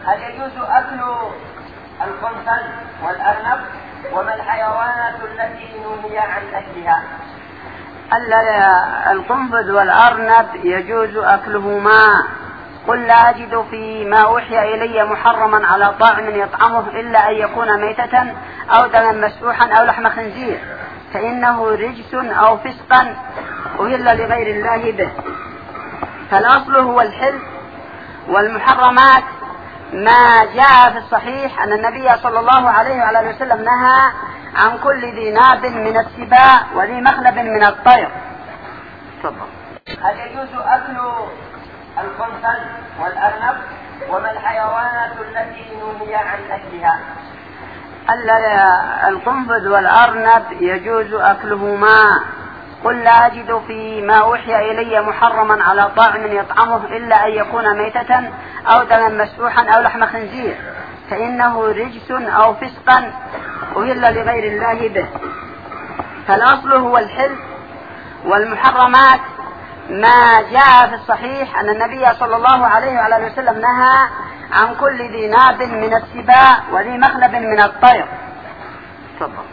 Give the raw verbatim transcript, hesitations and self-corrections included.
هل يجوز أكل القنفذ والأرنب وما الحيوانات التي نهي عن أكلها؟ القنفذ والأرنب يجوز أكلهما. قل لا أجد فيما أوحي إلي محرما على طاعم يطعمه إلا أن يكون ميتة أو دما مسفوحا أو لحم خنزير فإنه رجس أو فسقا أهل لغير الله به. فالأصل هو الحل، والمحرمات ما جاء في الصحيح أن النبي صلى الله عليه وعلى وسلم نهى عن كل ذي ناب من السباع وذي مخلب من الطير. تفضل. هل يجوز أكل القنفذ والأرنب وما الحيوانات التي نهي عن أكلها؟ القنفذ والأرنب يجوز أكلهما. قل لا أجد فيما أوحي إلي محرما على طاعم يطعمه إلا أن يكون ميتة أو دما مسفوحا أو لحم خنزير فإنه رجس أو فسقا أهل لغير الله به. فالأصل هو الحل، والمحرمات ما جاء في الصحيح أن النبي صلى الله عليه وعلى وسلم نهى عن كل ذي ناب من السباع وذي مخلب من الطير. تفضل.